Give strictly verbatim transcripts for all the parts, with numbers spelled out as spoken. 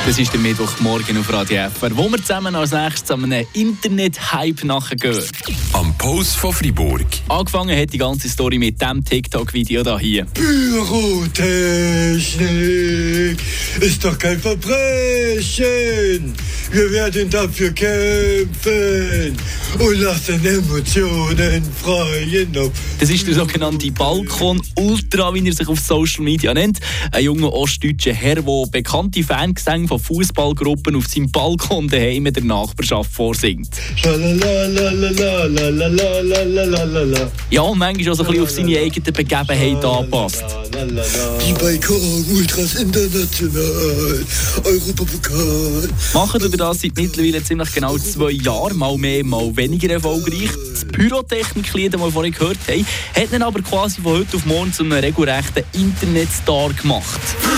Das ist der Mittwochmorgen auf Radio F R, wo wir zusammen als nächstes an einem Internet-Hype nachgehen. Am Post von Freiburg. Angefangen hat die ganze Story mit diesem TikTok-Video hier. Pyrotechnik ist doch kein Verbrechen. Wir werden dafür kämpfen und lassen Emotionen freien Lauf. Das ist der sogenannte Balkon Ultra, wie er sich auf Social Media nennt. Ein junger ostdeutscher Herr, der bekannte Fangesänge von Fußballgruppen auf seinem Balkon daheim in der Nachbarschaft vorsingt. Ja, und manchmal auch so ein bisschen auf seine eigenen Begebenheiten anpasst. Die Balkon Ultras international, Europapokal. Machen wir das seit mittlerweile ziemlich genau zwei Jahren, mal mehr, mal weniger erfolgreich. Das Pyrotechnik-Lied, das wir vorhin gehört haben, hat ihn aber quasi von heute auf morgen zu einem regelrechten Internetstar gemacht.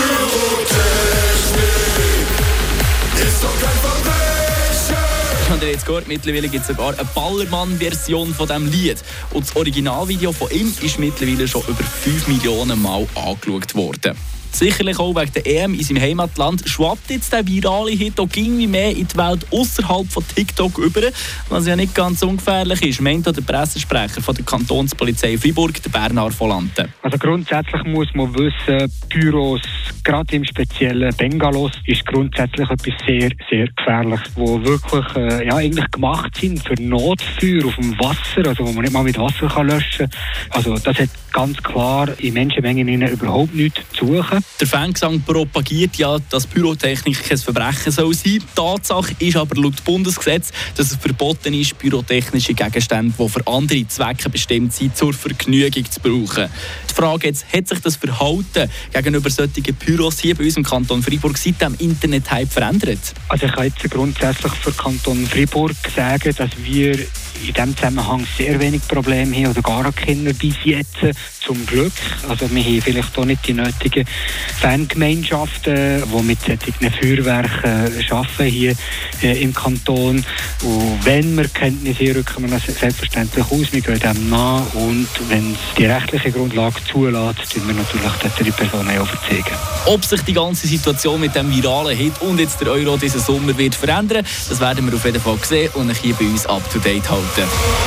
Habt ihr jetzt gehört, mittlerweile gibt es sogar eine Ballermann-Version von diesem Lied. Und das Originalvideo von ihm ist mittlerweile schon über fünf Millionen Mal angeschaut worden. Sicherlich auch wegen der E M in seinem Heimatland schwappt jetzt der virale Hit auch irgendwie mehr in die Welt außerhalb von TikTok über, was ja nicht ganz ungefährlich ist, meint auch der Pressesprecher von der Kantonspolizei Freiburg, der Bernhard Volante. Also grundsätzlich muss man wissen, Pyros, gerade im speziellen Bengalos, ist grundsätzlich etwas sehr, sehr Gefährliches, wo wirklich äh, ja, eigentlich gemacht sind für Notfeuer auf dem Wasser, also wo man nicht mal mit Wasser kann löschen kann. Also das hat ganz klar in Menschenmengen überhaupt nichts zu suchen. Der Fangesang propagiert ja, dass Pyrotechnik kein Verbrechen soll sein. Tatsache ist aber laut Bundesgesetz, dass es verboten ist, pyrotechnische Gegenstände, die für andere Zwecke bestimmt sind, zur Vergnügung zu brauchen. Die Frage jetzt, hat sich das Verhalten gegenüber solchen Pyros hier bei uns im Kanton Freiburg seit dem Internet-Hype verändert? Also ich kann jetzt grundsätzlich für Kanton Freiburg sagen, dass wir in diesem Zusammenhang sehr wenig Probleme haben oder gar keine bis jetzt, zum Glück. Also wir haben vielleicht auch nicht die nötigen Fangemeinschaften, die mit solchen Feuerwerken arbeiten hier äh, im Kanton. Und wenn wir Kenntnis haben, rücken wir das selbstverständlich aus. Wir gehen dem nach und wenn es die rechtliche Grundlage zulässt, tun wir natürlich die Personen auch verzeigen. Ob sich die ganze Situation mit dem viralen Hit und jetzt der Euro diesen Sommer wird verändern, das werden wir auf jeden Fall sehen und euch hier bei uns up to date halten.